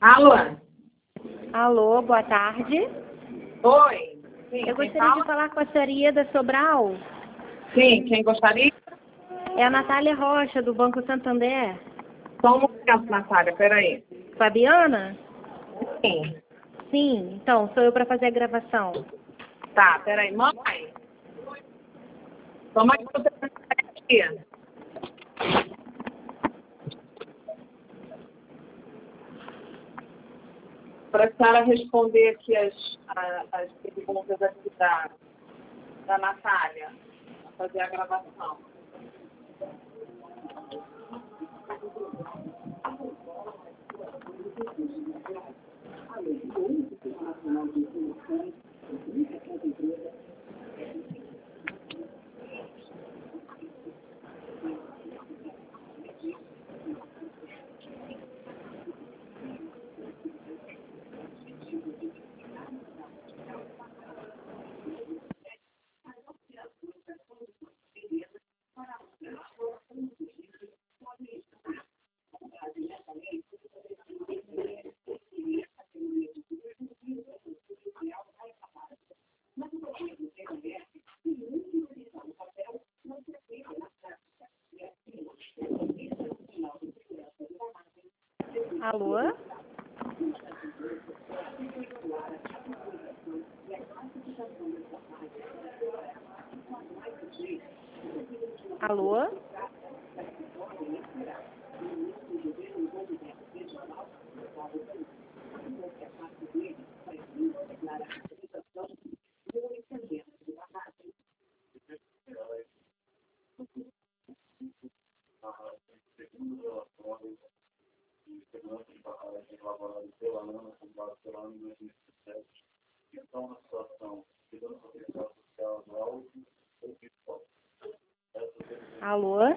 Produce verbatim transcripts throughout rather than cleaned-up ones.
Alô? Alô, boa tarde. Oi. Sim, Eu quem gostaria fala? de falar com a senhoria da Sobral. Sim, quem gostaria? É a Natália Rocha, do Banco Santander. Só um momento, Natália, peraí. Fabiana? Sim. Sim, então, sou eu para fazer a gravação. Tá, peraí. Mamãe. Toma aqui o telefone aqui. Para a senhora responder aqui as, a- as perguntas aqui da, da Natália, para fazer a gravação. Alô? Alô? Alô?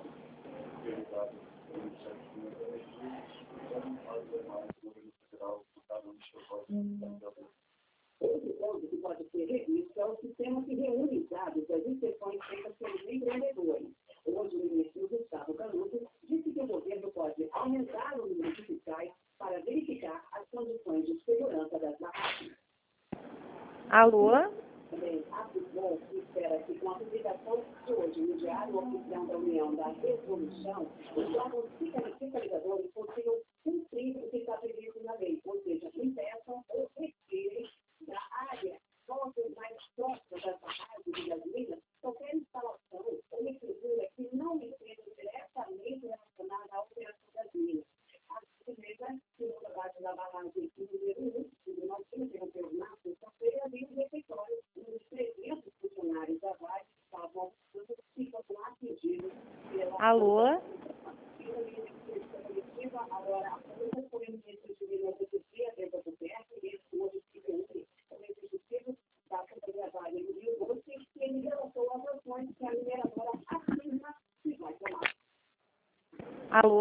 Outro ponto que pode ser revisto é o sistema que reúne dados das inspeções feitas pelos empreendedores. Hoje, o ministro Gustavo Canuto disse que o governo pode aumentar o número de fiscais para verificar as condições de segurança das barracas. Alô? Também, a Fisbol espera que, com a publicação de hoje no Diário Oficial da União da Resolução, os órgãos fiscalizadores consigam cumprir o que está previsto na lei, ou seja, impeçam ou retirem da área próxima, mais próxima das barragens e das minas, qualquer instalação ou estrutura que não esteja diretamente relacionada à operação das minas. A empresa que no trabalho da barragem número um, de nós interrompeu na sexta-feira, havia um refeitório onde trezentos funcionários da Vale estavam ficam atingidos pela... Alô? Agora, a polícia foi no ministro de Filosofia, dentro do P R, e esse hoje se reúne com o executivo da Câmara da Vale no Rio Doce, e ele relatou as ações que a mineradora afirma que vai tomar. Alô?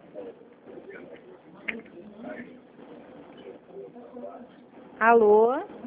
Alô?